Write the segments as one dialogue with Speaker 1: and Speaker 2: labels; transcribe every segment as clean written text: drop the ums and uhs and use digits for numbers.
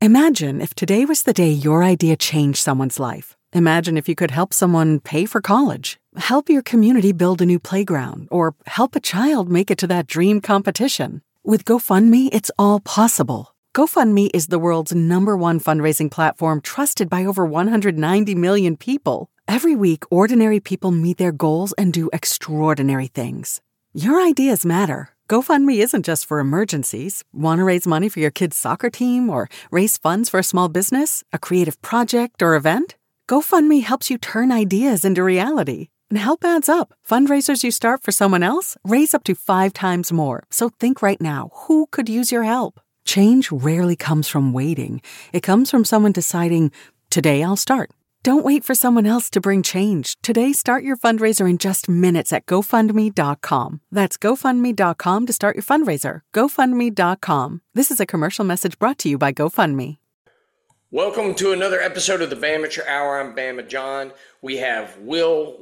Speaker 1: Imagine if today was the day your idea changed someone's life. Imagine if you could help someone pay for college, help your community build a new playground, or help a child make it to that dream competition. With GoFundMe, it's all possible. GoFundMe is the world's #1 fundraising platform trusted by over 190 million people. Every week, ordinary people meet their goals and do extraordinary things. Your ideas matter. GoFundMe isn't just for emergencies. Want to raise money for your kid's soccer team or raise funds for a small business, a creative project, or event? GoFundMe helps you turn ideas into reality. And help adds up. Fundraisers you start for someone else raise up to 5 times more. So think right now, who could use your help? Change rarely comes from waiting. It comes from someone deciding, today I'll start. Don't wait for someone else to bring change. Today, start your fundraiser in just minutes at GoFundMe.com. That's GoFundMe.com to start your fundraiser. GoFundMe.com. This is a commercial message brought to you by GoFundMe.
Speaker 2: Welcome to another episode of the Bamateur Hour. I'm Bama John. We have Will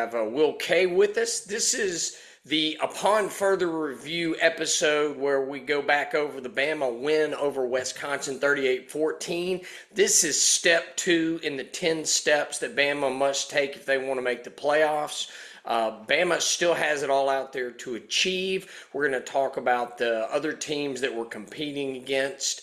Speaker 2: K with us. This is the Upon Further Review episode where we go back over the Bama win over Wisconsin 38-14. This is step 2 in the 10 steps that Bama must take if they want to make the playoffs. Bama still has it all out there to achieve. We're going to talk about the other teams that we're competing against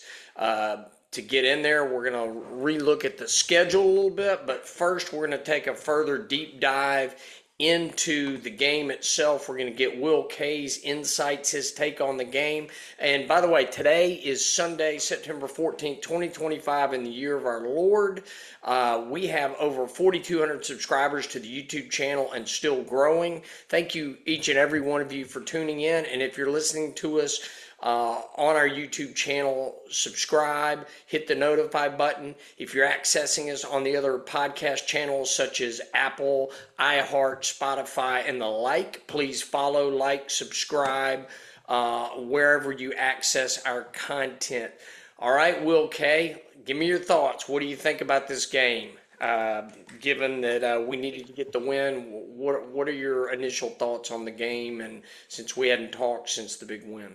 Speaker 2: to get in there. We're going to relook at the schedule a little bit, but first we're going to take a further deep dive into the game itself. We're going to get Will K's insights, his take on the game. And by the way, today is Sunday, September 14th, 2025, in the year of our Lord. We have over 4,200 subscribers to the YouTube channel and still growing. Thank you, each and every one of you, for tuning in. And if you're listening to us on our YouTube channel, subscribe, hit the notify button. If you're accessing us on the other podcast channels such as Apple, iHeart, Spotify, and the like, please follow, like, subscribe wherever you access our content. All right, Will K, give me your thoughts. What do you think about this game? Given that we needed to get the win, what are your initial thoughts on the game? And since we hadn't talked since the big win.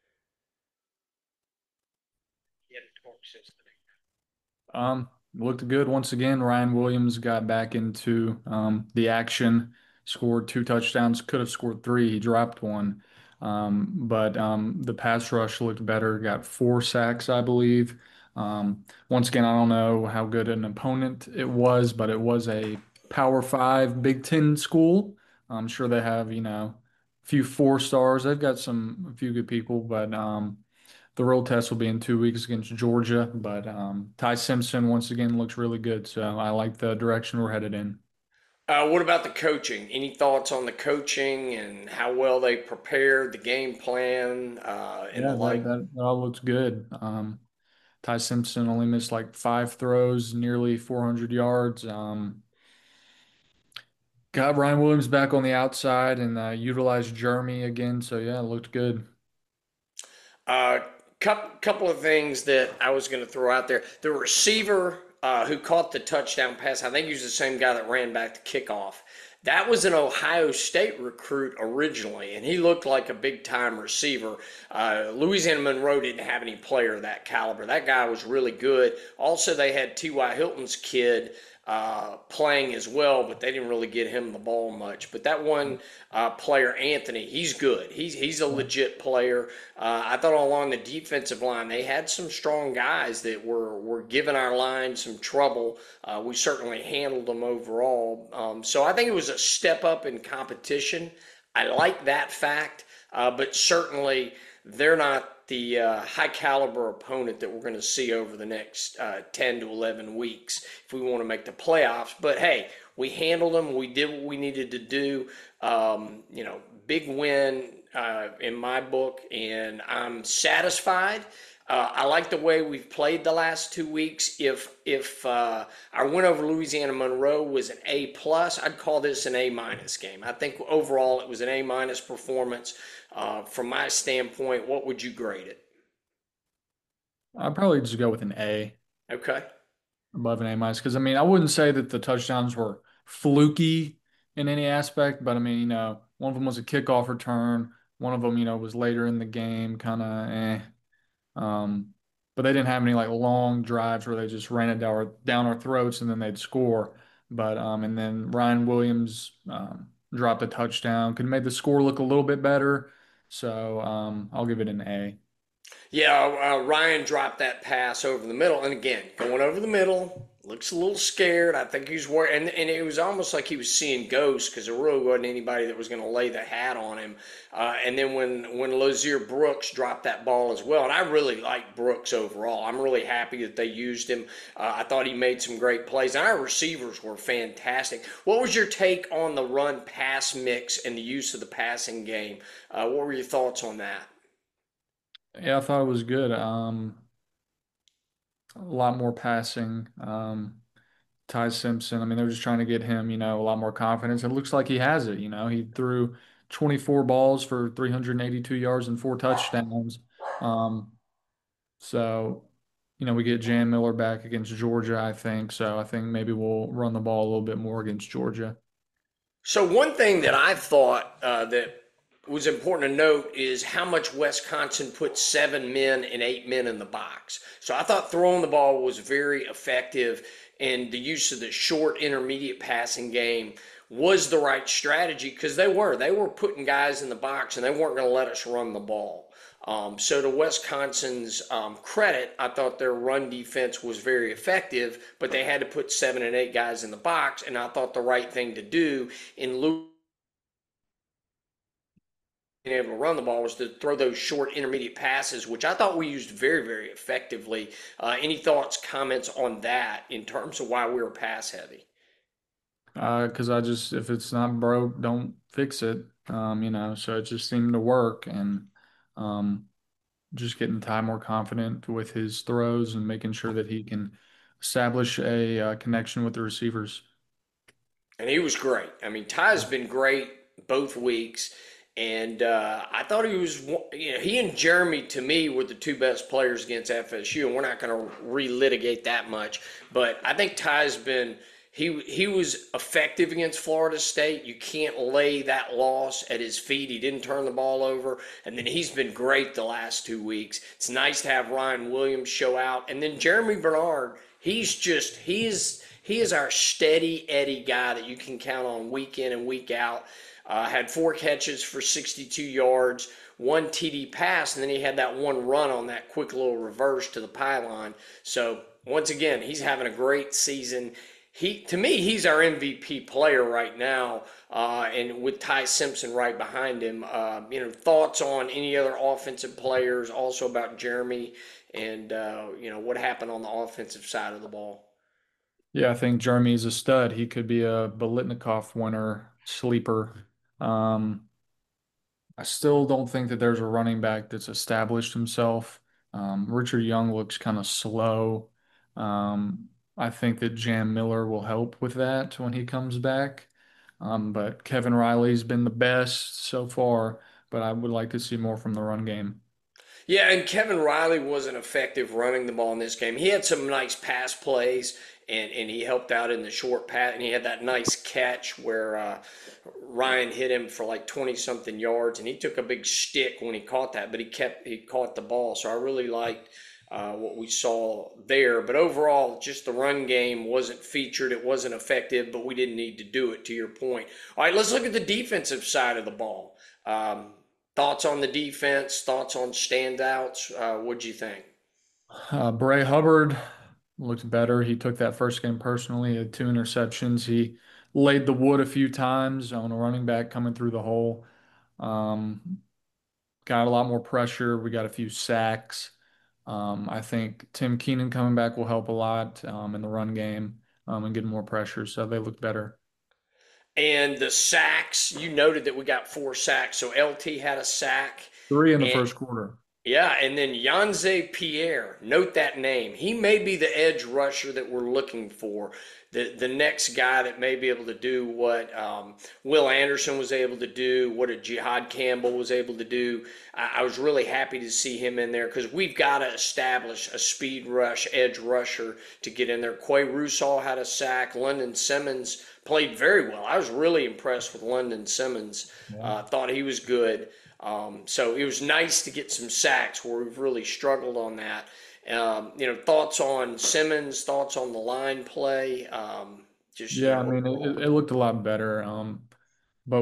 Speaker 3: Looked good once again. Ryan Williams got back into the action, scored 2 touchdowns, could have scored 3. He dropped one. But the pass rush looked better, got 4 sacks, I believe. Once again, I don't know how good an opponent it was, but it was a Power 5 Big Ten school. I'm sure they have, a few 4 stars. They've got a few good people, but the real test will be in 2 weeks against Georgia, but Ty Simpson once again looks really good, so I like the direction we're headed in.
Speaker 2: What about the coaching? Any thoughts on the coaching and how well they prepared, the game plan, and the
Speaker 3: Yeah, that,
Speaker 2: like?
Speaker 3: that all looks good. Ty Simpson only missed like 5 throws, nearly 400 yards. Got Ryan Williams back on the outside and utilized Jeremy again, so yeah, it looked good.
Speaker 2: Uh, couple of things that I was going to throw out there. The receiver who caught the touchdown pass, I think he was the same guy that ran back the kickoff. That was an Ohio State recruit originally, and he looked like a big-time receiver. Louisiana Monroe didn't have any player of that caliber. That guy was really good. Also, they had T.Y. Hilton's kid playing as well, but they didn't really get him the ball much. But that one player, Anthony, he's good. He's a legit player. I thought along the defensive line, they had some strong guys that were giving our line some trouble. We certainly handled them overall. So I think it was a step up in competition. I like that fact, but certainly they're not the high caliber opponent that we're going to see over the next 10 to 11 weeks if we want to make the playoffs. But hey, we handled them. We did what we needed to do. Big win in my book, and I'm satisfied. I like the way we've played the last 2 weeks. If our win over Louisiana Monroe was an A plus, I'd call this an A minus game. I think overall it was an A minus performance. From my standpoint, what would you grade it?
Speaker 3: I'd probably just go with an A
Speaker 2: Okay.
Speaker 3: above an A minus because I wouldn't say that the touchdowns were fluky in any aspect, but one of them was a kickoff return. One of them, was later in the game, kind of eh. Um, but they didn't have any like long drives where they just ran it down our throats and then they'd score. But and then Ryan Williams dropped a touchdown, could have made the score look a little bit better. So I'll give it an A.
Speaker 2: Yeah, Ryan dropped that pass over the middle, and again, going over the middle, looks a little scared. I think he was worried, and it was almost like he was seeing ghosts because there really wasn't anybody that was going to lay the hat on him. And then when Lozier Brooks dropped that ball as well, and I really like Brooks overall. I'm really happy that they used him. I thought he made some great plays, and our receivers were fantastic. What was your take on the run-pass mix and the use of the passing game? What were your thoughts on that?
Speaker 3: Yeah, I thought it was good. A lot more passing. Ty Simpson. I mean, they're just trying to get him, a lot more confidence. It looks like he has it. He threw 24 balls for 382 yards and four touchdowns. Um, so, we get Jan Miller back against Georgia, I think. So I think maybe we'll run the ball a little bit more against Georgia.
Speaker 2: So one thing that I thought that was important to note is how much Wisconsin put 7 men and 8 men in the box. So I thought throwing the ball was very effective, and the use of the short intermediate passing game was the right strategy because they were putting guys in the box and they weren't going to let us run the ball. So to Wisconsin's credit, I thought their run defense was very effective, but they had to put 7 and 8 guys in the box, and I thought the right thing to do in lieu being able to run the ball was to throw those short intermediate passes, which I thought we used very, very effectively. Any thoughts, comments on that in terms of why we were pass heavy?
Speaker 3: Because if it's not broke, don't fix it. So it just seemed to work. And um, just getting Ty more confident with his throws and making sure that he can establish a connection with the receivers.
Speaker 2: And he was great. I mean, Ty's been great both weeks. And I thought he and Jeremy, to me, were the two best players against FSU. And we're not going to relitigate that much. But I think Ty's been, he was effective against Florida State. You can't lay that loss at his feet. He didn't turn the ball over. And then he's been great the last 2 weeks. It's nice to have Ryan Williams show out. And then Jeremy Bernard, he is our steady Eddie guy that you can count on week in and week out. Had 4 catches for 62 yards, one TD pass, and then he had that one run on that quick little reverse to the pylon. So once again, he's having a great season. To me, he's our MVP player right now, and with Ty Simpson right behind him. Thoughts on any other offensive players, also about Jeremy, and what happened on the offensive side of the ball.
Speaker 3: Yeah, I think Jeremy's a stud. He could be a Bolitnikov winner, sleeper. Um, I still don't think that there's a running back that's established himself. Richard Young looks kind of slow. I think that Jam Miller will help with that when he comes back. But Kevin Riley's been the best so far, but I would like to see more from the run game.
Speaker 2: Yeah, and Kevin Riley wasn't effective running the ball in this game. He had some nice pass plays, and he helped out in the short pass, and he had that nice catch where Ryan hit him for like 20-something yards, and he took a big stick when he caught that, but he caught the ball. So I really liked what we saw there. But overall, just the run game wasn't featured. It wasn't effective, but we didn't need to do it, to your point. All right, let's look at the defensive side of the ball. Thoughts on the defense, thoughts on standouts. What'd you think?
Speaker 3: Bray Hubbard looked better. He took that first game personally, he had 2 interceptions. He laid the wood a few times on a running back coming through the hole. Um, got a lot more pressure. We got a few sacks. I think Tim Keenan coming back will help a lot in the run game and getting more pressure. So they look better.
Speaker 2: And the sacks, you noted that we got 4 sacks. So LT had a sack.
Speaker 3: Three in the
Speaker 2: And
Speaker 3: first quarter.
Speaker 2: yeah, and then Yanze Pierre, note that name. He may be the edge rusher that we're looking for. The next guy that may be able to do what Will Anderson was able to do, what a Jihad Campbell was able to do. I was really happy to see him in there because we've got to establish a speed rush, edge rusher to get in there. Quay Russaw had a sack. London Simmons played very well. I was really impressed with London Simmons.
Speaker 3: Yeah.
Speaker 2: Thought he was good. So it was nice to get some sacks where we've really struggled on that. Thoughts on Simmons, thoughts on the line play,
Speaker 3: Yeah, I mean,
Speaker 2: overall.
Speaker 3: it looked a lot better. But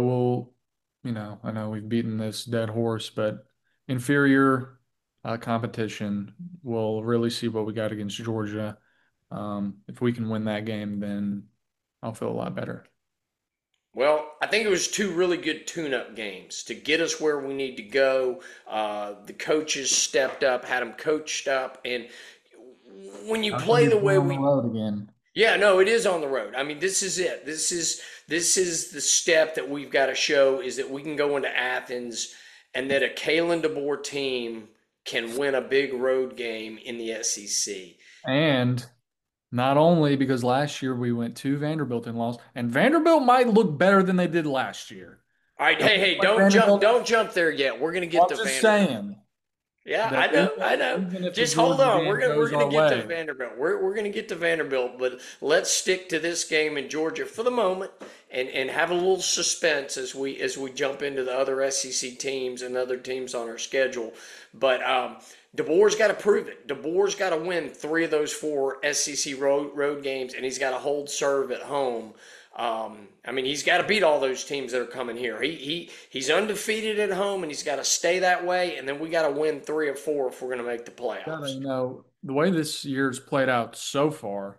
Speaker 3: I know we've beaten this dead horse, but inferior competition, we'll really see what we got against Georgia. If we can win that game, then I'll feel a lot better.
Speaker 2: Well, I think it was two really good tune-up games to get us where we need to go. The coaches stepped up, had them coached up, and when you
Speaker 3: How can
Speaker 2: play
Speaker 3: we
Speaker 2: the
Speaker 3: play
Speaker 2: way
Speaker 3: on the
Speaker 2: we,
Speaker 3: road again?
Speaker 2: yeah, no, it is on the road. I mean, this is it. This is the step that we've got to show is that we can go into Athens and that a Kalen DeBoer team can win a big road game in the SEC.
Speaker 3: And not only because last year we went to Vanderbilt and lost, and Vanderbilt might look better than they did last year.
Speaker 2: All right,
Speaker 3: And
Speaker 2: hey,
Speaker 3: we
Speaker 2: hey,
Speaker 3: play
Speaker 2: don't jump,
Speaker 3: Vanderbilt.
Speaker 2: don't jump there yet. We're gonna get
Speaker 3: Well,
Speaker 2: to
Speaker 3: I'm just
Speaker 2: Vanderbilt.
Speaker 3: saying
Speaker 2: Yeah,
Speaker 3: that
Speaker 2: I know.
Speaker 3: even if the
Speaker 2: Just hold
Speaker 3: Georgia
Speaker 2: on.
Speaker 3: game
Speaker 2: We're
Speaker 3: goes
Speaker 2: gonna
Speaker 3: our
Speaker 2: get to
Speaker 3: way,
Speaker 2: Vanderbilt. We're gonna get to Vanderbilt, but let's stick to this game in Georgia for the moment and have a little suspense as we jump into the other SEC teams and other teams on our schedule. But DeBoer's got to prove it. DeBoer's got to win three of those four SEC road games, and he's got to hold serve at home. I mean, he's got to beat all those teams that are coming here. He's undefeated at home, and he's got to stay that way. And then we got to win three or four if we're going to make the
Speaker 3: gotta,
Speaker 2: playoffs.
Speaker 3: the way this year's played out so far,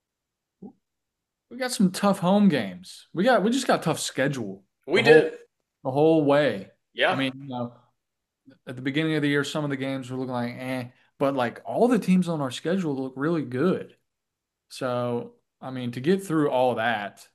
Speaker 3: we got some tough home games. We just got a tough schedule
Speaker 2: We do.
Speaker 3: the whole way. I
Speaker 2: Yeah.
Speaker 3: mean, at the beginning of the year, some of the games were looking like but like all the teams on our schedule look really good. So, I mean, to get through all that,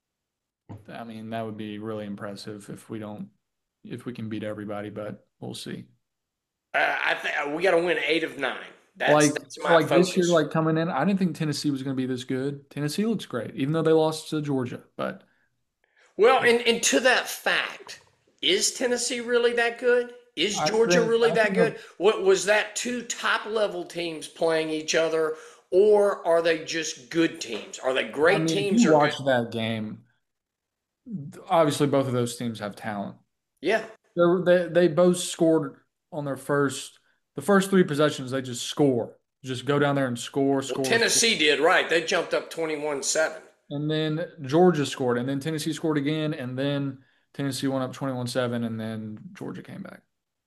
Speaker 3: I mean, that would be really impressive if we can beat everybody, but we'll see.
Speaker 2: I think we got to win 8 of 9. That's
Speaker 3: Like,
Speaker 2: that's
Speaker 3: so
Speaker 2: my
Speaker 3: like this year,
Speaker 2: focus.
Speaker 3: like coming in, I didn't think Tennessee was going to be this good. Tennessee looks great, even though they lost to Georgia. But
Speaker 2: Well, and to that fact, is Tennessee really that good? Is Georgia really
Speaker 3: I
Speaker 2: that
Speaker 3: think
Speaker 2: good? What was that two top level teams playing each other, or are they just good teams? Are they
Speaker 3: I
Speaker 2: great
Speaker 3: mean, if
Speaker 2: teams
Speaker 3: you
Speaker 2: or good?
Speaker 3: watch that game, obviously both of those teams have talent.
Speaker 2: Yeah.
Speaker 3: They both scored on the first three possessions. They just score, just go down there and score,
Speaker 2: Well,
Speaker 3: score, score.
Speaker 2: Tennessee did right. They jumped up 21-7.
Speaker 3: And then Georgia scored, and then Tennessee scored again, and then Tennessee went up 21-7, and then Georgia came back.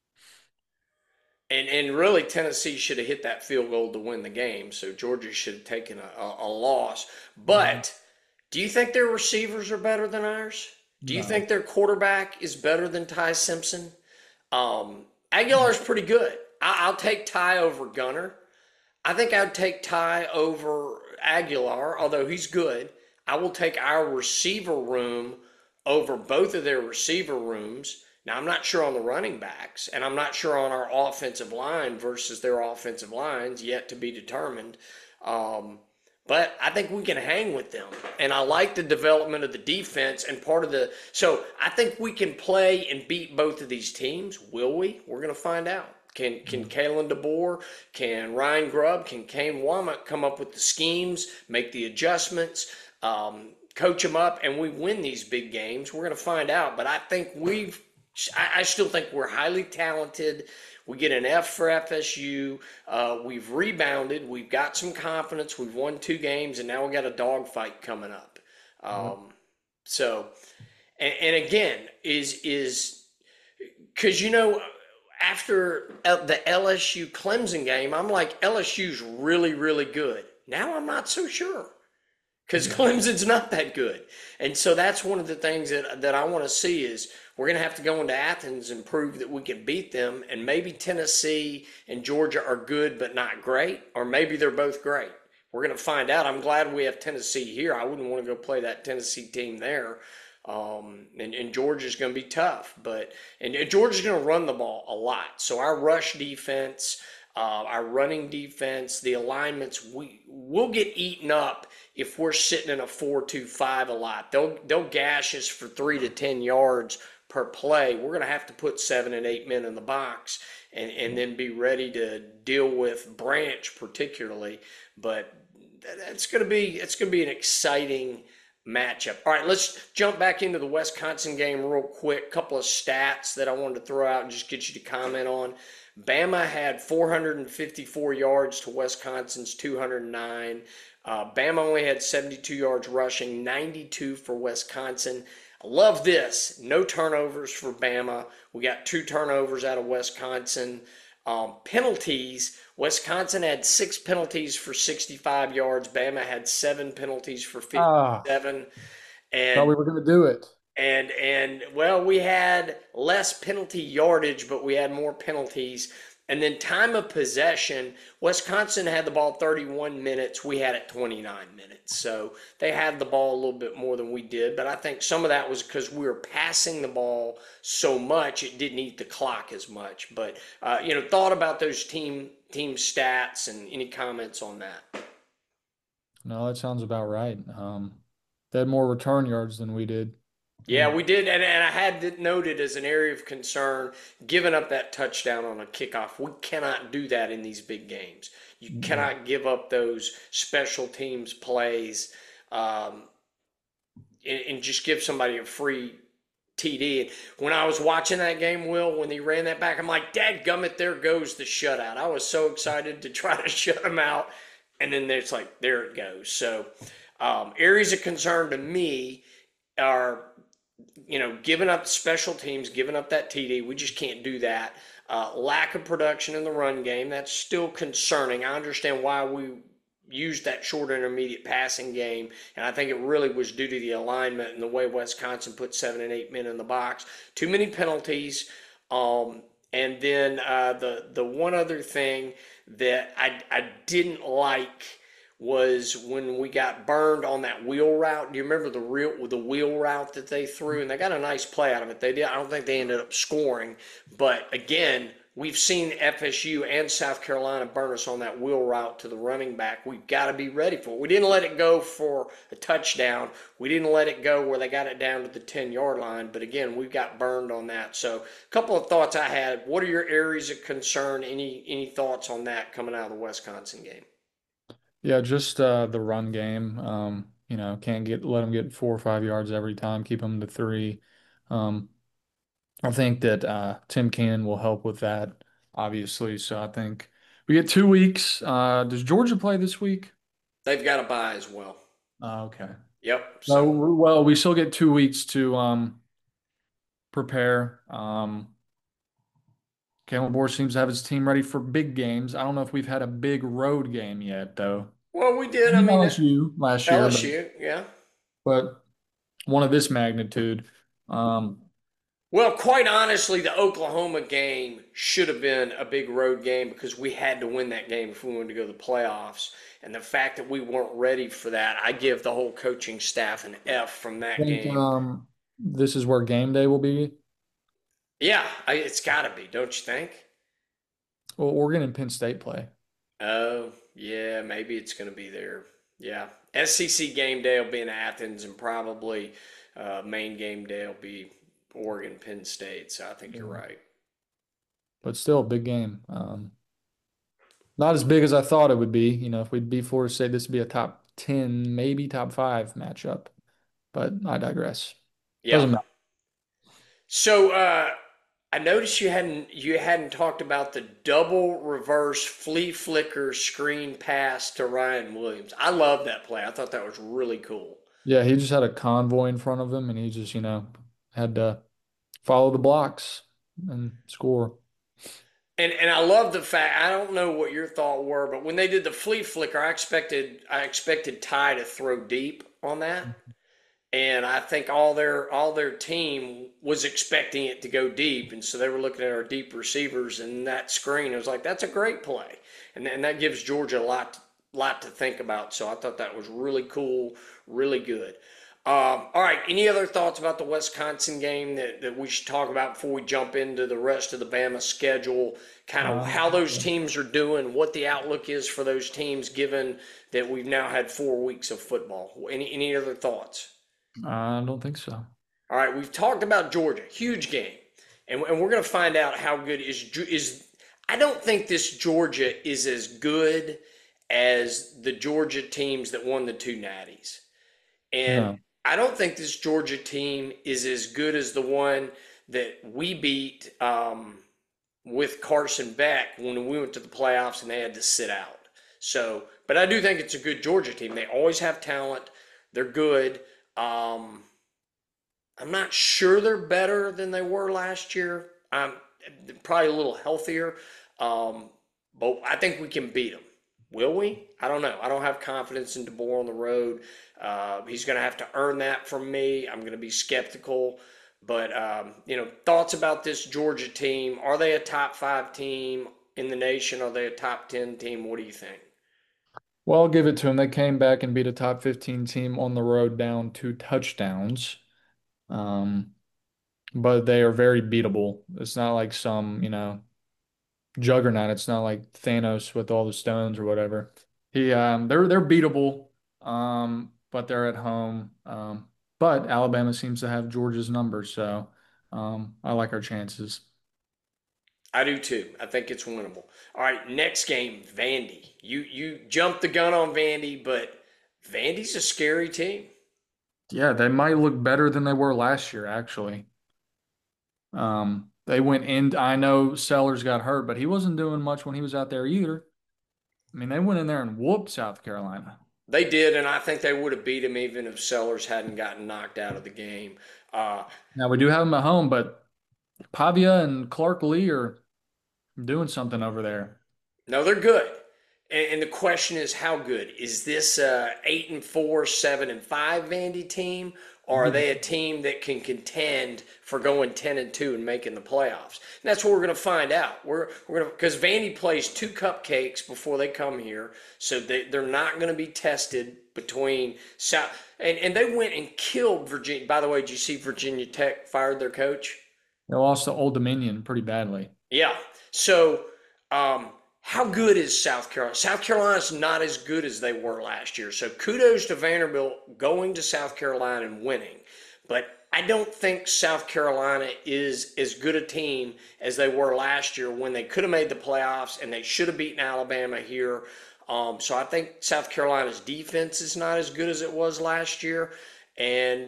Speaker 2: And really, Tennessee should have hit that field goal to win the game. So Georgia should have taken a loss.
Speaker 3: Mhm.
Speaker 2: But do you think their receivers are better than ours? Do you
Speaker 3: No.
Speaker 2: think their quarterback is better than Ty Simpson? Aguilar's pretty good. I'll take Ty over Gunner. I think I'd take Ty over Aguilar, although he's good. I will take our receiver room over both of their receiver rooms. Now, I'm not sure on the running backs, and I'm not sure on our offensive line versus their offensive lines, yet to be determined. Um, but I think we can hang with them. And I like the development of the defense and part of the. So I think we can play and beat both of these teams. Will we? We're going to find out. Can Kalen DeBoer, can Ryan Grubb, can Kane Womack come up with the schemes, make the adjustments, coach them up, and we win these big games? We're going to find out. But I think I still think we're highly talented. We get an F for FSU. We've rebounded. We've got some confidence. We've won 2 games, and now we got a dogfight coming up.
Speaker 3: Yep.
Speaker 2: So, and again, is because after the LSU Clemson game, I'm like, LSU's really, really good. Now I'm not so sure because
Speaker 3: Yeah.
Speaker 2: Clemson's not that good. And so that's one of the things that I want to see is we're going to have to go into Athens and prove that we can beat them. And maybe Tennessee and Georgia are good but not great, or maybe they're both great. We're going to find out. I'm glad we have Tennessee here. I wouldn't want to go play that Tennessee team there. And Georgia's going to be tough, and Georgia's going to run the ball a lot. So our rush defense, our running defense, the alignments, we'll get eaten up if we're sitting in a 4-2-5 a lot. They'll gash us for 3 to 10 yards per play. We're going to have to put 7 and 8 men in the box and then be ready to deal with Branch particularly. But it's going to be an exciting matchup. All right, let's jump back into the Wisconsin game real quick. Couple of stats that I wanted to throw out and just get you to comment on. Bama had 454 yards to Wisconsin's 209. Bama only had 72 yards rushing, 92 for Wisconsin. I love this. No turnovers for Bama. We got 2 turnovers out of Wisconsin. Penalties. Wisconsin had 6 penalties for 65 yards. Bama had 7 penalties for
Speaker 3: Ah,
Speaker 2: 57.
Speaker 3: thought
Speaker 2: And
Speaker 3: we were going to do it.
Speaker 2: and well, we had less penalty yardage, but we had more penalties. And then time of possession, Wisconsin had the ball 31 minutes. We had it 29 minutes. So they had the ball a little bit more than we did. But I think some of that was because we were passing the ball so much, it didn't eat the clock as much. But, thought about those team stats and any comments on that?
Speaker 3: No, that sounds about right. They had more return yards than we did.
Speaker 2: Yeah,
Speaker 3: And
Speaker 2: we did, and I had it noted as an area of concern, giving up that touchdown on a kickoff. We cannot do that in these big games. You
Speaker 3: no.
Speaker 2: cannot give up those special teams plays and just give somebody a free TD. When I was watching that game, Will, when he ran that back, I'm like, dadgummit, there goes the shutout. I was so excited to try to shut him out, and then it's like, there it goes. So areas of concern to me are giving up special teams, giving up that TD. We just can't do that. Lack of production in the run game, that's still concerning. I understand why we used that short intermediate passing game, and I think it really was due to the alignment and the way Wisconsin put 7 and 8 men in the box. Too many penalties. And then the one other thing that I didn't like was when we got burned on that wheel route. Do you remember the wheel route that they threw? And they got a nice play out of it. They did. I don't think they ended up scoring, but again, we've seen FSU and South Carolina burn us on that wheel route to the running back. We've got to be ready for it. We didn't let it go for a touchdown. We didn't let it go where they got it down to the 10-yard line. But again, we got burned on that. So a couple of thoughts I had. What are your areas of concern? Any thoughts on that coming out of the Wisconsin game?
Speaker 3: Yeah, just the run game. Can't let them get 4 or 5 yards every time. Keep them to 3. Um, I think that Tim Cannon will help with that, obviously. So I think we get 2 weeks. Does Georgia play this week?
Speaker 2: They've got to buy as well.
Speaker 3: Okay.
Speaker 2: Yep.
Speaker 3: No,
Speaker 2: So
Speaker 3: well, we still get 2 weeks to prepare. Kalen Moore seems to have his team ready for big games. I don't know if we've had a big road game yet, though.
Speaker 2: well, we did. I mean,
Speaker 3: LSU last year,
Speaker 2: LSU. Yeah.
Speaker 3: but one of this magnitude. Um,
Speaker 2: Well, quite honestly, the Oklahoma game should have been a big road game because we had to win that game if we wanted to go to the playoffs. And the fact that we weren't ready for that, I give the whole coaching staff an F from that
Speaker 3: think
Speaker 2: game.
Speaker 3: this is where game day will be.
Speaker 2: Yeah, it's got to be, don't you think?
Speaker 3: Well, Oregon and Penn State play.
Speaker 2: Oh, yeah, maybe it's going to be there. Yeah. SEC game day will be in Athens, and probably main game day will be Oregon, Penn State. So I think you're
Speaker 3: Yeah.
Speaker 2: right.
Speaker 3: But still a big game. Not as big as I thought it would be. If we'd be Florida State, this would be a top 10, maybe top 5 matchup. But I digress.
Speaker 2: Yeah.
Speaker 3: Doesn't matter.
Speaker 2: So I noticed you hadn't talked about the double reverse flea flicker screen pass to Ryan Williams. I love that play. I thought that was really cool.
Speaker 3: Yeah, he just had a convoy in front of him, and he just, had to follow the blocks and score.
Speaker 2: And I love the fact I don't know what your thought were, but when they did the flea flicker, I expected Ty to throw deep on that. And I think all their team was expecting it to go deep, and so they were looking at our deep receivers and that screen. It was like that's a great play, and that gives Georgia a lot to think about. So I thought that was really cool, really good. All right, any other thoughts about the Wisconsin game that we should talk about before we jump into the rest of the Bama schedule? Kind of
Speaker 3: Uh,
Speaker 2: how those teams are doing, what the outlook is for those teams, given that we've now had 4 weeks of football. Any other thoughts?
Speaker 3: I don't think so.
Speaker 2: All right, we've talked about Georgia, huge game, and we're going to find out how good is. I don't think this Georgia is as good as the Georgia teams that won the 2 natties, and
Speaker 3: No.
Speaker 2: I don't think this Georgia team is as good as the one that we beat with Carson Beck when we went to the playoffs and they had to sit out. So, but I do think it's a good Georgia team. They always have talent. They're good. Um, I'm not sure they're better than they were last year. I'm probably a little healthier, um, but I think we can beat them. Will we? I don't know. I don't have confidence in DeBoer on the road. He's going to have to earn that from me. I'm going to be skeptical. But thoughts about this Georgia team? Are they a top five team in the nation? Are they a top 10 team? What do you think?
Speaker 3: Well, I'll give it to them. They came back and beat a top 15 team on the road down 2 touchdowns. Um, but they are very beatable. It's not like some, juggernaut. It's not like Thanos with all the stones or whatever. They're beatable, but they're at home. But Alabama seems to have Georgia's number, so I like our chances.
Speaker 2: I do too. I think it's winnable. All right, next game, Vandy. You jumped the gun on Vandy, but Vandy's a scary team.
Speaker 3: Yeah, they might look better than they were last year, actually. They went in. I know Sellers got hurt, but he wasn't doing much when he was out there either. I mean, they went in there and whooped South Carolina.
Speaker 2: They did, and I think they would have beat him even if Sellers hadn't gotten knocked out of the game. Uh,
Speaker 3: Now we do have them at home, but Pavia and Clark Lee are doing something over there.
Speaker 2: no, they're good. And the question is, how good is this? 8-4, 7-5 Vandy team, or are they a team that can contend for going 10-2 and making the playoffs? And that's what we're going to find out. We're going to because Vandy plays two cupcakes before they come here, so they're not going to be tested between South and they went and killed Virginia. By the way, did you see Virginia Tech fired their coach?
Speaker 3: They lost to Old Dominion pretty badly.
Speaker 2: Yeah. So, how good is South Carolina? South Carolina's not as good as they were last year. So, kudos to Vanderbilt going to South Carolina and winning. But I don't think South Carolina is as good a team as they were last year when they could have made the playoffs and they should have beaten Alabama here. So, I think South Carolina's defense is not as good as it was last year. And,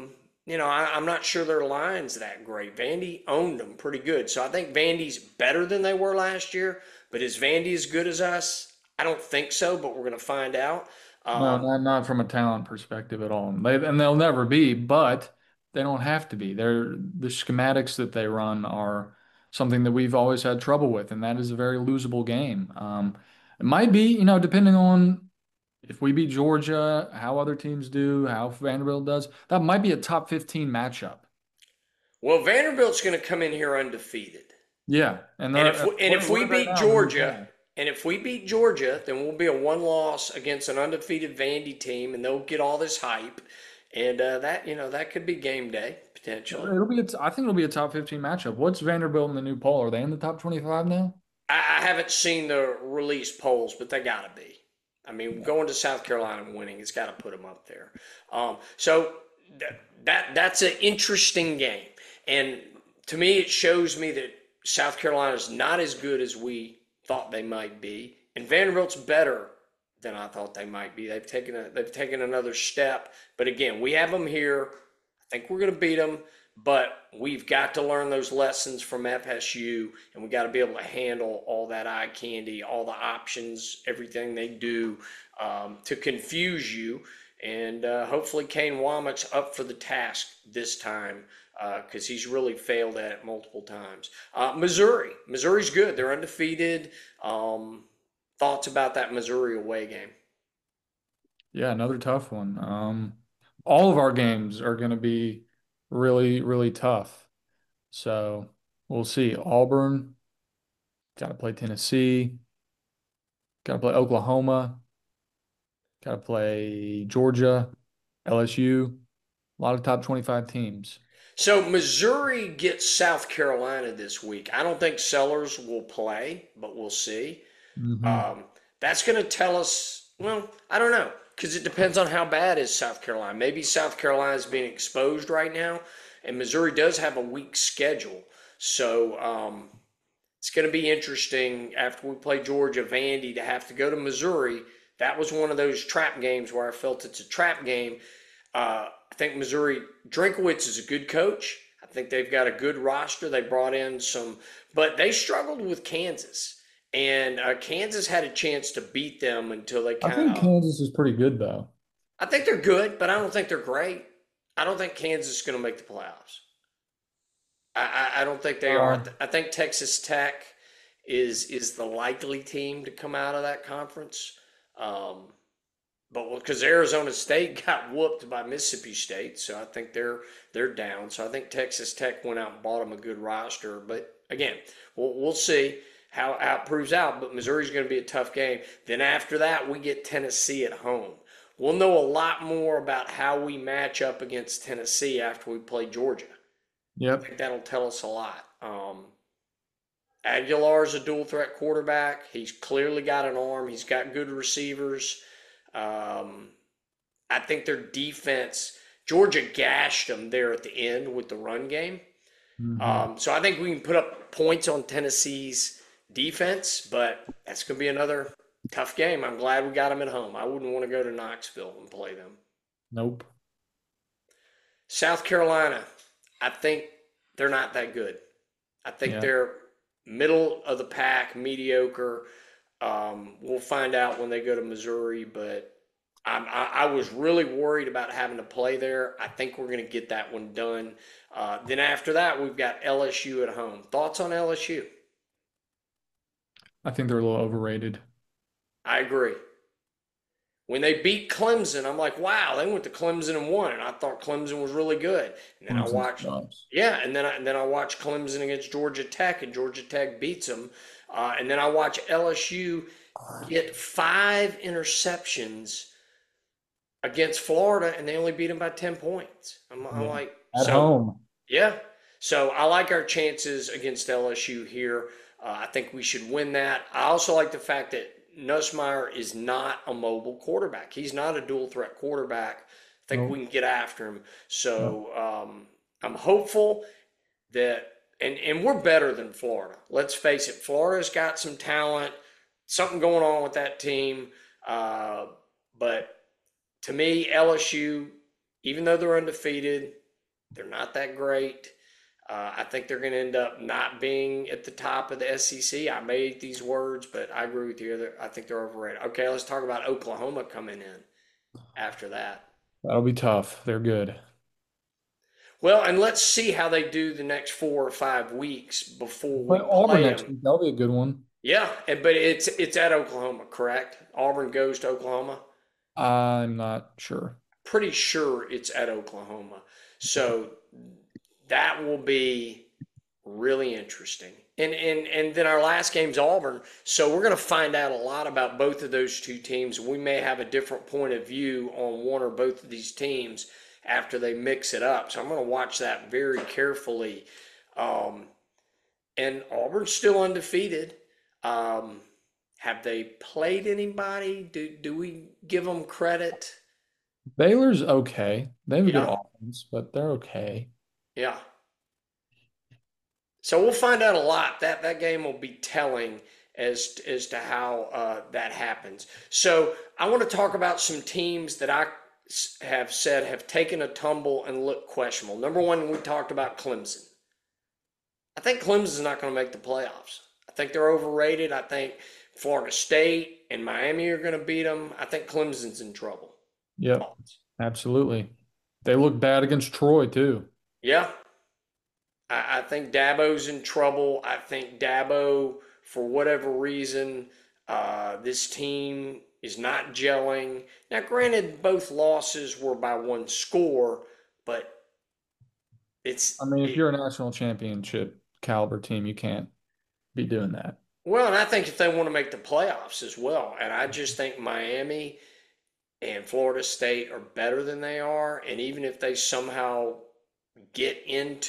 Speaker 2: I'm not sure their line's that great. Vandy owned them pretty good. So I think Vandy's better than they were last year. But is Vandy as good as us? I don't think so, but we're going to find out.
Speaker 3: No,
Speaker 2: Um,
Speaker 3: not from a talent perspective at all. They'll never be, but they don't have to be. The schematics that they run are something that we've always had trouble with, and that is a very losable game. It might be, depending on if we beat Georgia, how other teams do, how Vanderbilt does, that might be a top 15 matchup.
Speaker 2: well, Vanderbilt's going to come in here undefeated.
Speaker 3: Yeah, and
Speaker 2: And
Speaker 3: they're
Speaker 2: if we, and if
Speaker 3: what
Speaker 2: we
Speaker 3: are they
Speaker 2: beat
Speaker 3: now? Number
Speaker 2: Georgia,
Speaker 3: 10.
Speaker 2: and if we beat Georgia, then we'll be a one loss against an undefeated Vandy team, and they'll get all this hype. And that could be game day potentially.
Speaker 3: I think it'll be a top 15 matchup. What's Vanderbilt in the new poll? Are they in the top 25 now?
Speaker 2: I haven't seen the release polls, but they got to be. I mean, going to South Carolina and winning, it's got to put them up there. So that's an interesting game, and to me, it shows me that South Carolina's not as good as we thought they might be, and Vanderbilt's better than I thought they might be. They've taken another step, but again, we have them here. I think we're going to beat them, but we've got to learn those lessons from FSU, and we got to be able to handle all that eye candy, all the options, everything they do to confuse you. And hopefully, Kane Womack's up for the task this time because he's really failed at it multiple times. Missouri's good. They're undefeated. Thoughts about that Missouri away game?
Speaker 3: Yeah, another tough one. All of our games are going to be really, really tough. So we'll see. Auburn, got to play Tennessee, got to play Oklahoma, got to play Georgia, LSU, a lot of top 25 teams.
Speaker 2: So Missouri gets South Carolina this week. I don't think Sellers will play, but we'll see.
Speaker 3: Hmm.
Speaker 2: Um, that's going to tell us. Well, I don't know because it depends on how bad is South Carolina. Maybe South Carolina is being exposed right now, and Missouri does have a weak schedule. So it's going to be interesting after we play Georgia, Vandy to have to go to Missouri. That was one of those trap games where I felt it's a trap game. I think Missouri, Drinkowitz is a good coach. I think they've got a good roster. They brought in some, but they struggled with Kansas. And Kansas had a chance to beat them until they
Speaker 3: I
Speaker 2: kind
Speaker 3: think
Speaker 2: of.
Speaker 3: Kansas is pretty good though.
Speaker 2: I think they're good, but I don't think they're great. I don't think Kansas is going to make the playoffs. I don't think they are.
Speaker 3: Uh,
Speaker 2: I think Texas Tech is the likely team to come out of that conference. Um, but because Arizona State got whooped by Mississippi State, so I think they're down. So I think Texas Tech went out and bought them a good roster. But again, we'll see how it proves out. But Missouri's going to be a tough game. Then after that, we get Tennessee at home. We'll know a lot more about how we match up against Tennessee after we play Georgia. I
Speaker 3: yep.
Speaker 2: think that'll tell us a lot. Aguilar's a dual threat quarterback. He's clearly got an arm. He's got good receivers. Um, I think their defense, Georgia gashed them there at the end with the run game.
Speaker 3: Hmm.
Speaker 2: So I think we can put up points on Tennessee's defense, but that's going to be another tough game. I'm glad we got them at home. I wouldn't want to go to Knoxville and play them.
Speaker 3: Nope.
Speaker 2: South Carolina, I think they're not that good. I think
Speaker 3: Yeah.
Speaker 2: they're middle of the pack, mediocre. We'll find out when they go to Missouri, but I was really worried about having to play there. I think we're going to get that one done. Then after that, we've got LSU at home. Thoughts on LSU?
Speaker 3: I think they're a little overrated.
Speaker 2: I agree. When they beat Clemson, I'm like, wow, they went to Clemson and won, and I thought Clemson was really good. And then I
Speaker 3: Clemson
Speaker 2: watched,
Speaker 3: sucks.
Speaker 2: yeah, and then I watched Clemson against Georgia Tech, and Georgia Tech beats them. And then I watch LSU get 5 interceptions against Florida, and they only beat them by 10 points. I'm
Speaker 3: Yeah.
Speaker 2: like,
Speaker 3: At
Speaker 2: so
Speaker 3: home.
Speaker 2: yeah. So I like our chances against LSU here. I think we should win that. I also like the fact that Nussmeier is not a mobile quarterback. He's not a dual threat quarterback. I think we
Speaker 3: Nope.
Speaker 2: can get after him.
Speaker 3: Nope.
Speaker 2: So I'm hopeful that, and we're better than Florida. Let's face it, Florida's got some talent, something going on with that team. But to me, LSU, even though they're undefeated, they're not that great. I think they're going to end up not being at the top of the SEC. I made these words, but I agree with you. I think they're overrated. Okay, let's talk about Oklahoma coming in after that.
Speaker 3: That'll be tough. They're good.
Speaker 2: Well, and let's see how they do the next 4 or 5 weeks before we
Speaker 3: But Auburn
Speaker 2: play
Speaker 3: next
Speaker 2: them.
Speaker 3: week, that'll be a good one.
Speaker 2: Yeah, but it's at Oklahoma, correct? Auburn goes to Oklahoma.
Speaker 3: I'm not sure.
Speaker 2: Pretty sure it's at Oklahoma. So that will be really interesting. And then our last game's Auburn. So we're going to find out a lot about both of those two teams. We may have a different point of view on one or both of these teams after they mix it up. So I'm going to watch that very carefully. Um, and Auburn's still undefeated. Um, have they played anybody? Do we give them credit?
Speaker 3: Baylor's okay. They have a good
Speaker 2: Yeah,
Speaker 3: offense, but they're okay.
Speaker 2: yeah. So we'll find out a lot. That game will be telling as to how that happens. So I want to talk about some teams that I have said have taken a tumble and look questionable. Number one, we talked about Clemson. I think Clemson's not going to make the playoffs. I think they're overrated. I think Florida State and Miami are going to beat them. I think Clemson's in trouble.
Speaker 3: Yep,
Speaker 2: Thoughts?
Speaker 3: absolutely. They look bad against Troy too.
Speaker 2: Yeah, I think Dabo's in trouble. I think Dabo, for whatever reason, this team is not gelling. Now, granted, both losses were by one score, but
Speaker 3: I
Speaker 2: it's
Speaker 3: mean, if
Speaker 2: it,
Speaker 3: you're a national championship caliber team, you can't be doing that.
Speaker 2: well, and I think if they want to make the playoffs as well, and I just think Miami and Florida State are better than they are, and even if they somehow get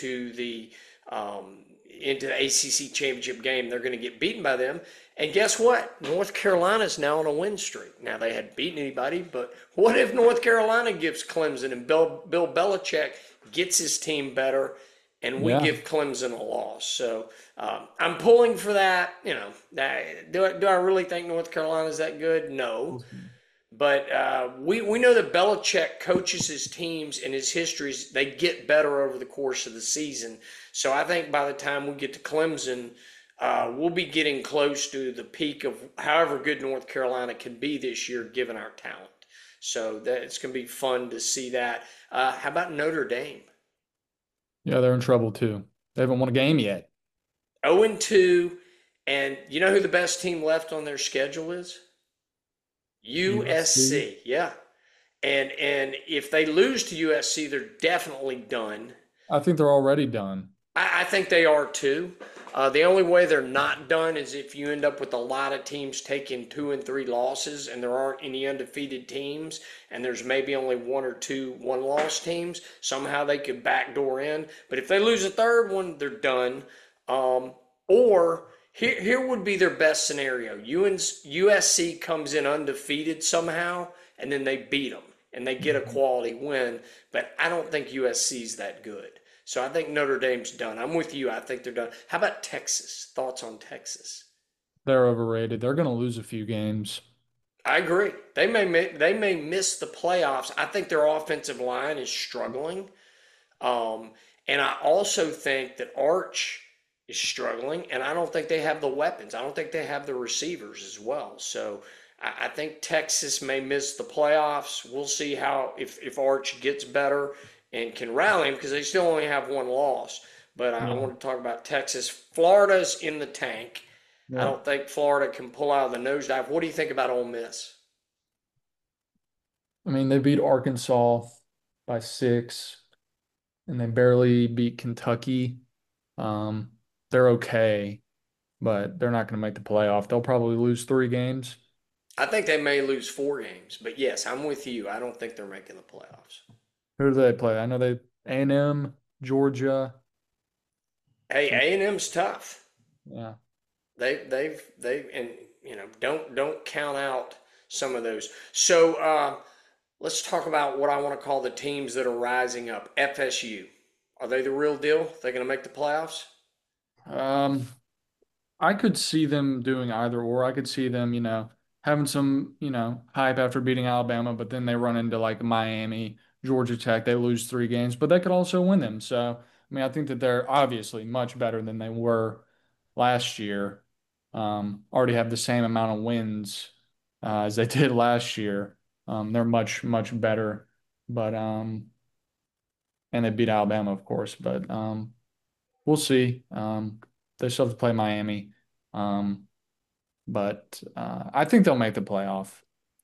Speaker 2: into the ACC championship game, they're going to get beaten by them. And guess what? North Carolina's now on a win streak. Now they hadn't beaten anybody, but what if North Carolina gives Clemson and Bill Belichick gets his team better, and we
Speaker 3: Yeah.
Speaker 2: give Clemson a loss? So I'm pulling for that. Do I really think North Carolina's that good? No, But we know that Belichick coaches his teams and his histories, they get better over the course of the season. So I think by the time we get to Clemson, we'll be getting close to the peak of however good North Carolina can be this year, given our talent. So that it's going to be fun to see that. How about Notre Dame?
Speaker 3: Yeah, they're in trouble too. They haven't won a game yet.
Speaker 2: 0-2, and you know who the best team left on their schedule is?
Speaker 3: USC.
Speaker 2: USC. Yeah. And if they lose to USC, they're definitely done.
Speaker 3: I think they're already done.
Speaker 2: I think they are too. The only way they're not done is if you end up with a lot of teams taking 2 and 3 losses, and there aren't any undefeated teams, and there's maybe only 1 or 2 one-loss teams. Somehow they could backdoor in. But if they lose a third one, they're done. Or here would be their best scenario. USC comes in undefeated somehow, and then they beat them, and they get a quality win. But I don't think USC's that good. So I think Notre Dame's done. I'm with you. I think they're done. How about Texas? Thoughts on Texas?
Speaker 3: They're overrated. They're going to lose a few games.
Speaker 2: I agree. They may miss the playoffs. I think their offensive line is struggling. And I also think that Arch is struggling, and I don't think they have the weapons. I don't think they have the receivers as well. So I think Texas may miss the playoffs. We'll see how if Arch gets better and can rally him because they still only have 1 loss. But I
Speaker 3: Yeah.
Speaker 2: want to talk about Texas. Florida's in the tank. I
Speaker 3: Yeah.
Speaker 2: don't think Florida can pull out of the nosedive. What do you think about Ole Miss?
Speaker 3: I mean, they beat Arkansas by 6, and they barely beat Kentucky. Um, they're okay, but they're not going to make the playoff. They'll probably lose 3 games.
Speaker 2: I think they may lose 4 games, but yes, I'm with you. I don't think they're making the playoffs.
Speaker 3: Who do they play? I know they A&M, Georgia.
Speaker 2: Hey, A&M's tough.
Speaker 3: Yeah.
Speaker 2: They've and don't count out some of those. So let's talk about what I want to call the teams that are rising up. FSU, are they the real deal? They're going to make the playoffs?
Speaker 3: Um, I could see them doing either or. I could see them, having some, hype after beating Alabama, but then they run into like Miami, Georgia Tech. They lose 3 games, but they could also win them. So, I mean, I think that they're obviously much better than they were last year. Already have the same amount of wins as they did last year. They're much, much better, but and they beat Alabama, of course, but we'll see. They still have to play Miami. Um, but I think they'll make the playoff.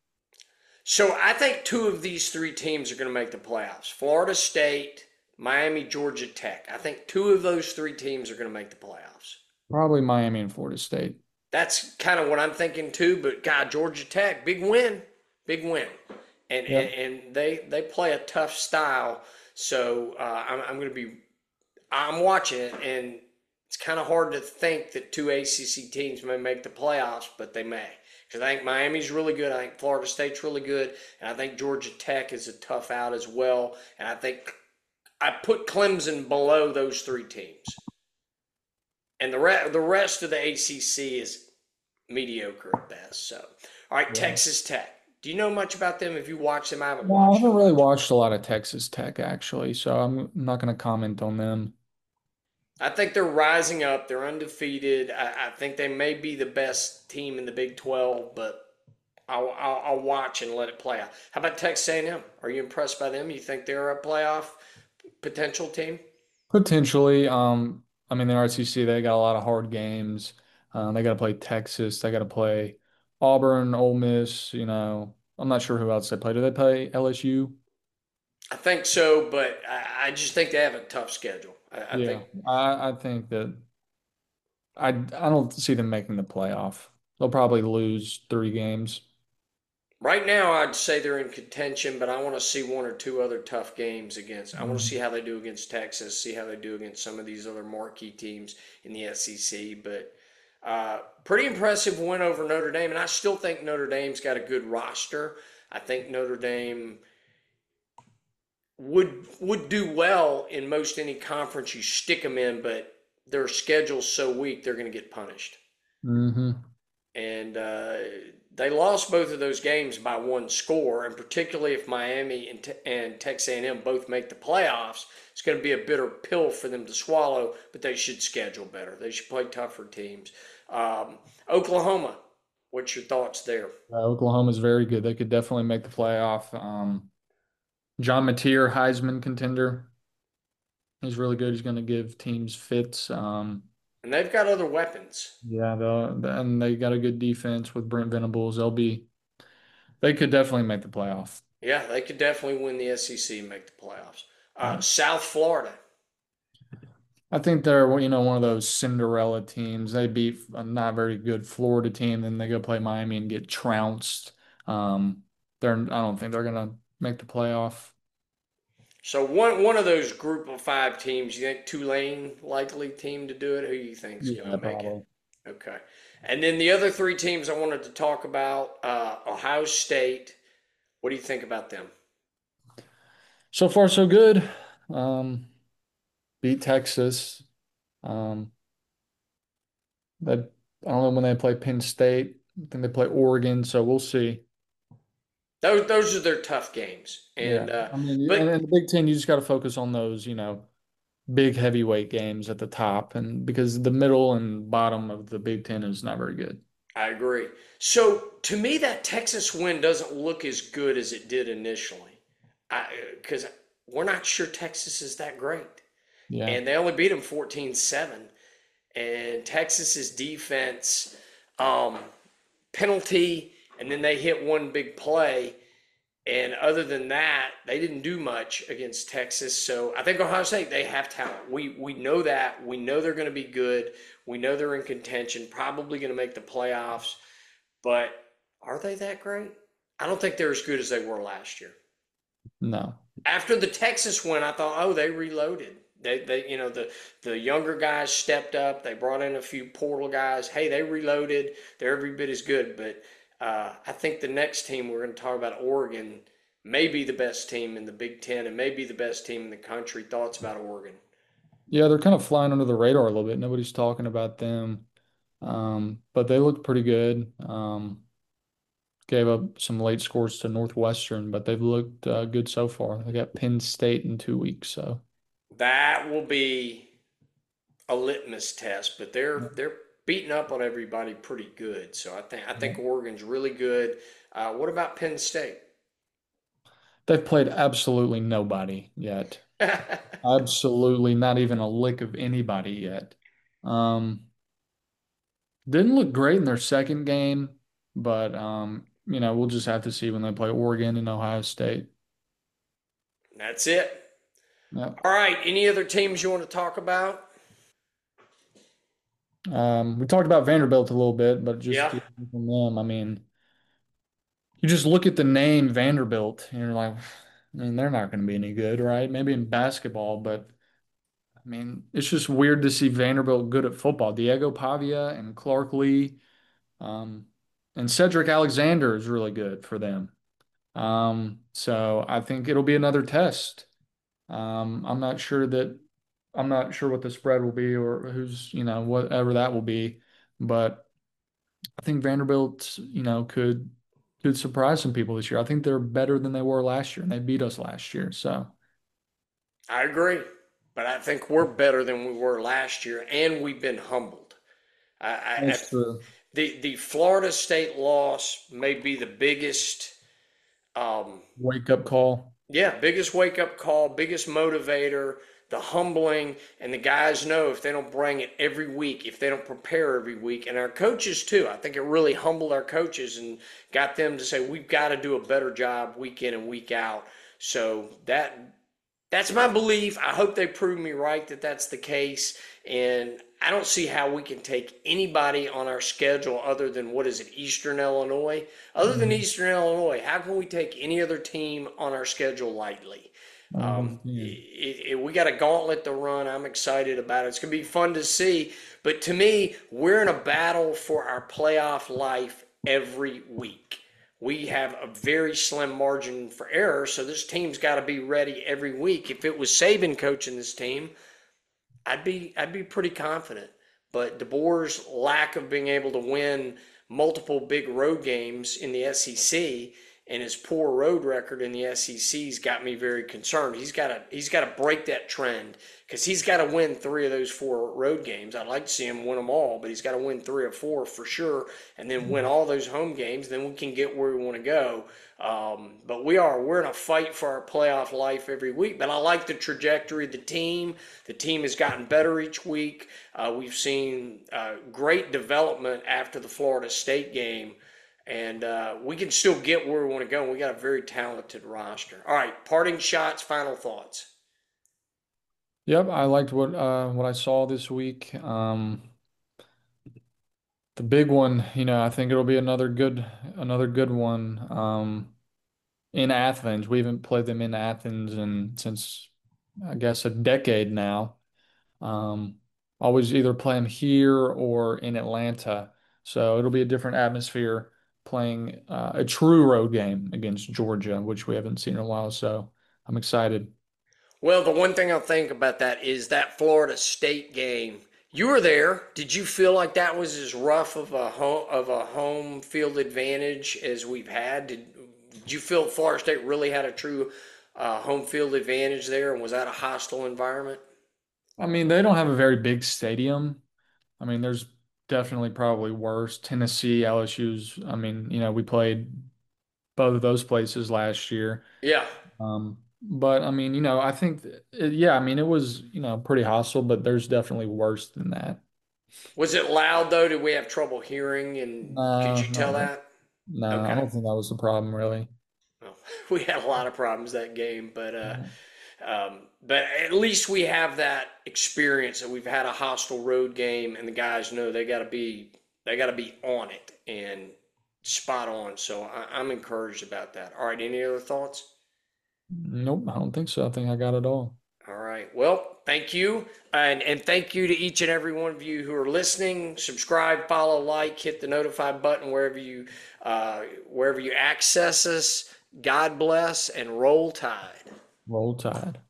Speaker 2: So I think 2 of these 3 teams are going to make the playoffs. Florida State, Miami, Georgia Tech. I think 2 of those 3 teams are going to make the playoffs.
Speaker 3: Probably Miami and Florida State.
Speaker 2: That's kind of what I'm thinking too. But God, Georgia Tech, big win, big win, and
Speaker 3: Yep.
Speaker 2: and, and they play a tough style. So I'm going to be I'm watching it, and it's kind of hard to think that 2 ACC teams may make the playoffs, but they may. Because I think Miami's really good. I think Florida State's really good. And I think Georgia Tech is a tough out as well. And I think I put Clemson below those 3 teams. And the rest of the ACC is mediocre at best. So, all right,
Speaker 3: Yeah.
Speaker 2: Texas Tech. Do you know much about them? If you watch them, I haven't
Speaker 3: Well, I
Speaker 2: watched
Speaker 3: haven't
Speaker 2: them
Speaker 3: really
Speaker 2: much.
Speaker 3: watched a lot of Texas Tech actually, so I'm not going to comment on them.
Speaker 2: I think they're rising up. They're undefeated. I think they may be the best team in the Big 12, but I'll watch and let it play out. How about Texas A&M? Are you impressed by them? You think they're a playoff potential team?
Speaker 3: Potentially, I mean, the RCC, they got a lot of hard games. They got to play Texas. They got to play Auburn, Ole Miss. I'm not sure who else they play. Do they play LSU?
Speaker 2: I think so, but I just think they have a tough schedule. I think
Speaker 3: Yeah, I think that I don't see them making the playoff. They'll probably lose 3 games.
Speaker 2: right now I'd say they're in contention, but I want to see 1 or 2 other tough games against. I want to see
Speaker 3: Mhm.
Speaker 2: how they do against Texas, see how they do against some of these other marquee teams in the SEC. But pretty impressive win over Notre Dame, and I still think Notre Dame's got a good roster. I think Notre Dame would do well in most any conference you stick them in, but their schedule's so weak they're going to get punished.
Speaker 3: Hmm.
Speaker 2: And they lost both of those games by one score, and particularly if Miami and Texas A&M both make the playoffs, it's going to be a bitter pill for them to swallow. But they should schedule better. They should play tougher teams. Oklahoma, what's your thoughts there?
Speaker 3: Oklahoma's very good. They could definitely make the playoff. John Mateer, Heisman contender. He's really good. He's going to give teams fits.
Speaker 2: And they've got other weapons.
Speaker 3: Yeah, and they got a good defense with Brent Venables. They could definitely make the playoff.
Speaker 2: Yeah, they could definitely win the SEC and make the playoffs.
Speaker 3: Yeah.
Speaker 2: South Florida.
Speaker 3: I think they're, one of those Cinderella teams. They beat a not very good Florida team, then they go play Miami and get trounced. I don't think they're gonna make the playoff.
Speaker 2: So one of those group of five teams, you think Tulane likely team to do it? Who you think is going
Speaker 3: Yeah,
Speaker 2: to make it?
Speaker 3: probably.
Speaker 2: Okay. And then the other three teams I wanted to talk about, Ohio State. What do you think about them?
Speaker 3: So far, so good. Um, Beat Texas. Um, that I don't know when they play Penn State. I think they play Oregon, so we'll see.
Speaker 2: Those are their tough games.
Speaker 3: Yeah,
Speaker 2: And
Speaker 3: I mean, and
Speaker 2: but
Speaker 3: in the Big Ten, you just got to focus on those, big heavyweight games at the top, and because the middle and bottom of the Big Ten is not very good.
Speaker 2: I agree. So to me, that Texas win doesn't look as good as it did initially, because we're not sure Texas is that great,
Speaker 3: Yeah,
Speaker 2: and they only beat them 14-7. And Texas's defense, um, penalty, and then they hit one big play. And other than that, they didn't do much against Texas. So I think Ohio State, they have talent. We know that. We know they're going to be good. We know they're in contention, probably going to make the playoffs. But are they that great? I don't think they're as good as they were last year.
Speaker 3: no,
Speaker 2: After the Texas win, I thought, oh, they reloaded. The younger guys stepped up. They brought in a few portal guys. Hey, they reloaded. They're every bit as good. But I think the next team we're going to talk about, Oregon, may be the best team in the Big Ten and may be the best team in the country. Thoughts about Oregon?
Speaker 3: yeah, they're kind of flying under the radar a little bit. Nobody's talking about them, but they look pretty good. Gave up some late scores to Northwestern, but they've looked good so far. They got Penn State in 2 weeks, so
Speaker 2: That will be a litmus test, but they're beating up on everybody pretty good. So I think Oregon's really good. What about Penn State?
Speaker 3: they've played absolutely nobody yet. Absolutely not even a lick of anybody yet. Um, didn't look great in their second game, but we'll just have to see when they play Oregon and Ohio State.
Speaker 2: That's it.
Speaker 3: Yeah.
Speaker 2: All right. Any other teams you want to talk about?
Speaker 3: We talked about Vanderbilt a little bit, but just
Speaker 2: Yeah.
Speaker 3: to from them, I mean, you just look at the name Vanderbilt and you're like, I mean, they're not going to be any good, right? Maybe in basketball, but I mean, it's just weird to see Vanderbilt good at football. Diego Pavia and Clark Lee, um, and Cedric Alexander is really good for them. So I think it'll be another test. I'm not sure what the spread will be or who's, whatever that will be, but I think Vanderbilt, could surprise some people this year. I think they're better than they were last year, and they beat us last year. So
Speaker 2: I agree, but I think we're better than we were last year, and we've been humbled. I
Speaker 3: that's true.
Speaker 2: the Florida State loss may be the biggest, um,
Speaker 3: Wake up call.
Speaker 2: yeah, biggest wake up call, biggest motivator, the humbling, and the guys know if they don't bring it every week, if they don't prepare every week, and our coaches too. I think it really humbled our coaches and got them to say we've got to do a better job week in and week out. So that's my belief. I hope they prove me right that that's the case. And I don't see how we can take anybody on our schedule other than what is it, Eastern Illinois? Other than
Speaker 3: Mhm.
Speaker 2: Eastern Illinois, how can we take any other team on our schedule lightly?
Speaker 3: I don't understand.
Speaker 2: We got a gauntlet to run. I'm excited about it. It's going to be fun to see. But to me, we're in a battle for our playoff life every week. We have a very slim margin for error, so this team's got to be ready every week. If it was Saban coaching this team, I'd be pretty confident. But DeBoer's lack of being able to win multiple big road games in the SEC, and his poor road record in the SEC's got me very concerned. He's got to break that trend because he's got to win three of those four road games. I'd like to see him win them all, but he's got to win three or four for sure, and then win all those home games. Then we can get where we want to go. But we're in a fight for our playoff life every week. But I like the trajectory of the team. The team has gotten better each week. We've seen great development after the Florida State game, and we can still get where we want to go. We got a very talented roster. All right, parting shots, final thoughts.
Speaker 3: Yep, I liked what I saw this week. The big one, I think it'll be another good one. In Athens, we haven't played them in Athens since I guess a decade now. Um, Always either play them here or in Atlanta, so it'll be a different atmosphere playing a true road game against Georgia, which we haven't seen in a while. So I'm excited.
Speaker 2: Well, the one thing I'll think about that is that Florida State game. You were there. Did you feel like that was as rough of a home field advantage as we've had? Did you feel Florida State really had a true home field advantage there, and was that a hostile environment?
Speaker 3: I mean, they don't have a very big stadium. I mean, there's definitely probably worse. Tennessee, LSU's. I mean, we played both of those places last year.
Speaker 2: Yeah.
Speaker 3: But I mean, I think, yeah, I mean, it was, pretty hostile, but there's definitely worse than that.
Speaker 2: Was it loud though? Did we have trouble hearing? And could
Speaker 3: No,
Speaker 2: you tell
Speaker 3: no,
Speaker 2: that?
Speaker 3: no, I
Speaker 2: Okay.
Speaker 3: don't think that was the problem, really.
Speaker 2: Well, we had a lot of problems that game,
Speaker 3: Yeah.
Speaker 2: but at least we have that experience that we've had a hostile road game, and the guys know they got to be on it and spot on. So I'm encouraged about that. All right, any other thoughts?
Speaker 3: Nope, I don't think so. I think I got it all.
Speaker 2: All right. Well, thank you, and thank you to each and every one of you who are listening. Subscribe, follow, like, hit the notify button wherever you access us. God bless and roll tide.
Speaker 3: Roll Tide.